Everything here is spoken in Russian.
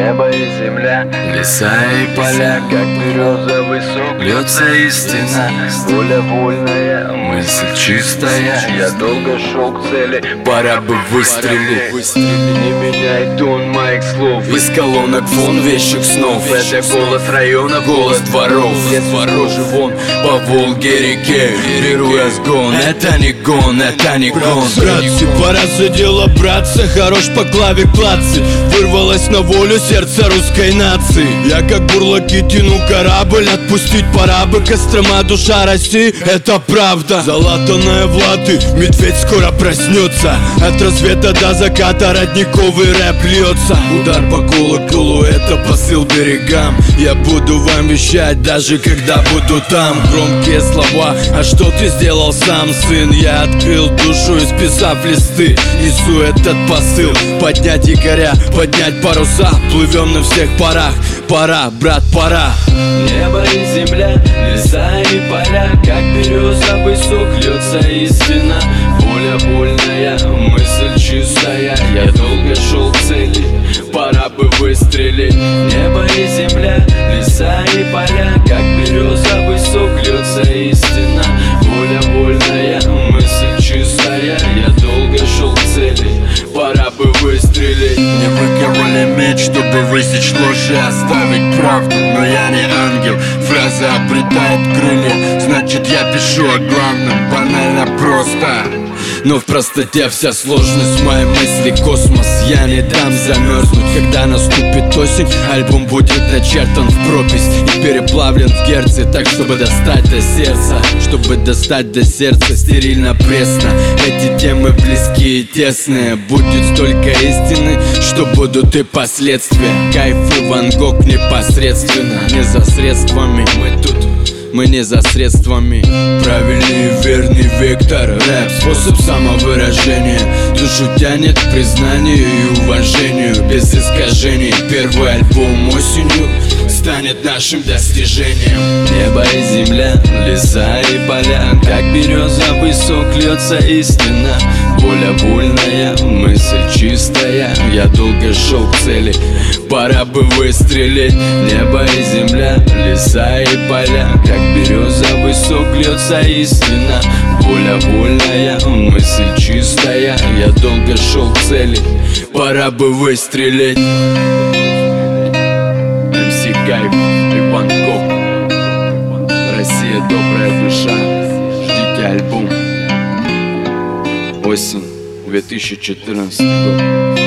Небо и земля, леса и поля, как березовый сок, льется истина. воля вольная, Мысль чистая, я долго шел к цели. пора бы выстрелить. Не меняй тон моих слов. Из колонок фон вещих снов. Это голос района, Голос дворов. Я снаружи вон По Волге реке беру разгон. Это не гон, это не гон. Братцы, пора за дело браться. Хорош по клаве клацы. Вырвалось на волю сердце русской нации. Я как бурлаки тяну корабль. Отпустить пора бы, Кострома душа России. Это правда. Залатанная в латы, медведь скоро проснется. От рассвета до заката родниковый рэп льется. Удар по колоколу, это посыл берегам. Я буду вам вещать, даже когда буду там. Громкие слова, а что ты сделал сам, сын? Я открыл душу, исписав листы. Несу этот посыл, поднять якоря, поднять паруса. Плывем на всех парах, пора, брат, пора. Небо и земля, леса и поля, как березовый сок, льется истина. Воля вольная, мысль чистая, я долго шел к цели, пора бы выстрелить. Небо и земля, леса и поля, как березовый сок, льется истина. Воля вольная, мысль чистая, я долго шел к цели, пора бы выстрелить. Мне выковали меч, чтобы высечь ложь и оставить правду. Но я не ангел, фраза обретает крылья. Значит, я пишу о главном, банально просто. Но в простоте вся сложность моей мысли, космос. Я не дам замерзнуть, когда наступит осень. Альбом будет начертан в пропись и переплавлен в герцы, так, чтобы достать до сердца. Чтобы достать до сердца стерильно пресно. Эти темы близкие и тесные. Будет столько истины, что будут и последствия. Кайф и Ван Гог непосредственно. Не за средствами мы тут, мы не за средствами. Правильный и верный вектор, рэп, способ самовыражения. Душу тянет к признанию и уважению, без искажений. Первый альбом осенью станет нашим достижением. Небо и земля, леса и поля, как березовый сок, льется истина. Воля вольная, мысль чистая, я долго шел к цели, пора бы выстрелить. Небо и земля, леса и поля, как березовый сок, льется истина. Воля вольная, мысль чистая, я долго шел к цели, пора бы выстрелить. МС Кайф и Ван Гог, Россия добрая душа, ждите альбом. Осень 2014 год.